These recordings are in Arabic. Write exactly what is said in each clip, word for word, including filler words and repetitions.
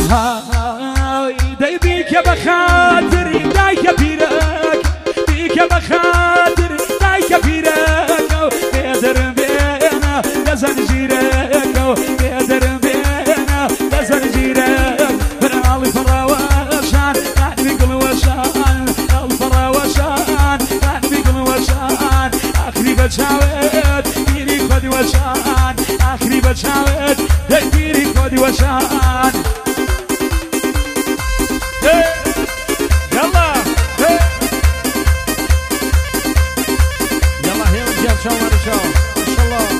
هاي داي بيك يا بخاطري دايك بيرك بيك يا بخاطري دايك بيرك قدر بينا لزنجيرك قدر بينا لزنجيرك فرع الفراوشان قاعد بيقول وشان الفراوشان قاعد بيقول وشان اخري بتشاوت بيري خدي وشان اخري بتشاوت بيري خدي وشان يلا يلا هي رجال شو ما شو ما شاء الله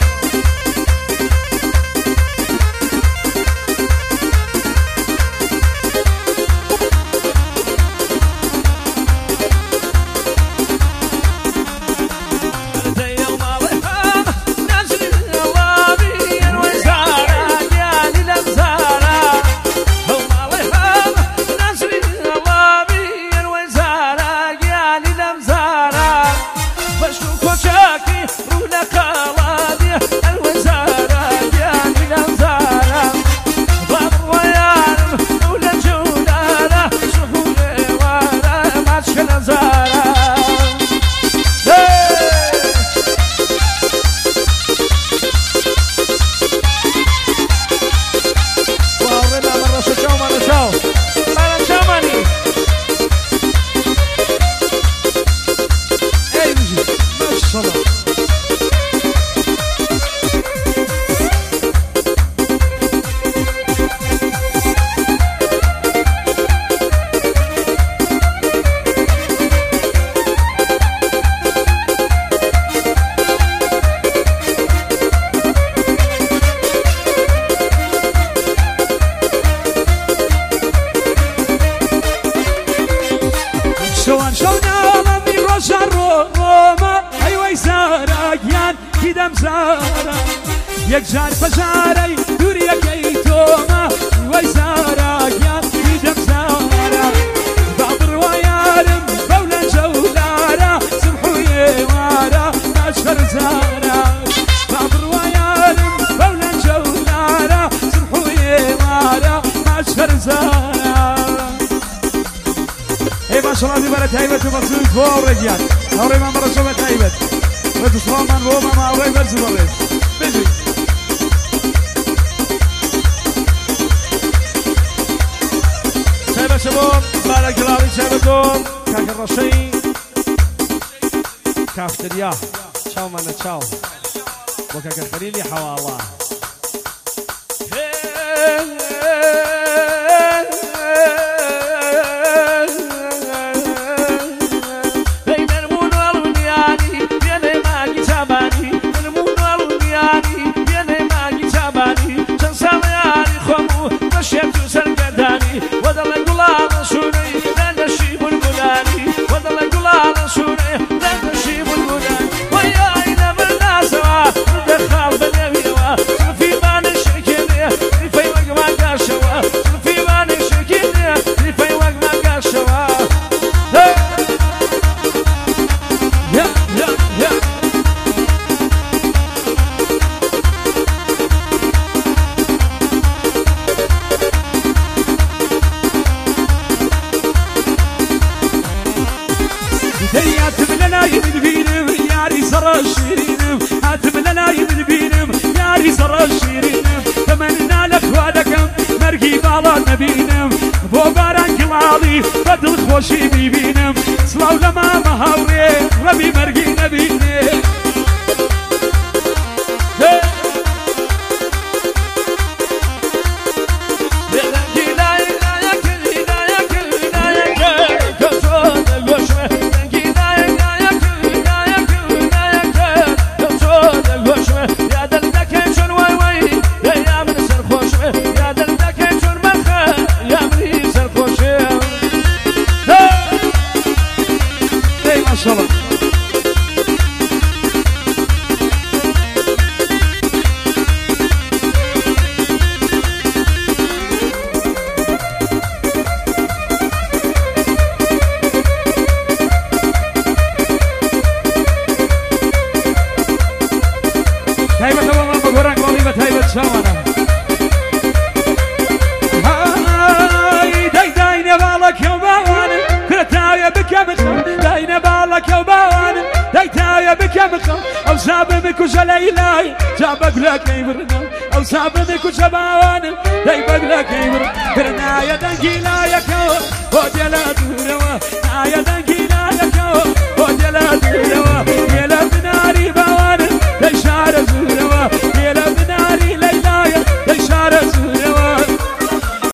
شوان شونا مامي روشا روما ايوه زاريان كدم زارا يك جار فجاري دوري كيتوما ايوه زاريان كدم زارا بابر ويارم بولا جولارا سمحو يوارا اشهر زارا بابر ويارم بولا جولارا سمحو يوارا اشهر زارا اي ما شاء الله ببرة هيبت ومرسول فوق رجال اوري ما مرة شوفت هيبت وتصرام من بوما ما اوري برسو برس بيجي شايبة شباب بارك الله عليك شايبتهم كاك الرشي كافتريا شاو مانا شاو وكاك الخليلي حوا الله بدل خوشی میبینم سلاو لما مهاوری ربی مرگی نبینه هيبة والله بقولك والله هيبة شوانا بكمخ داينا بالك يا وبان دايتايا بكمخ او ساب بكوش ليلاي جابك لك يبرنا او ساب بكوش بان داي بقلك يبر برنا يا دنجيلا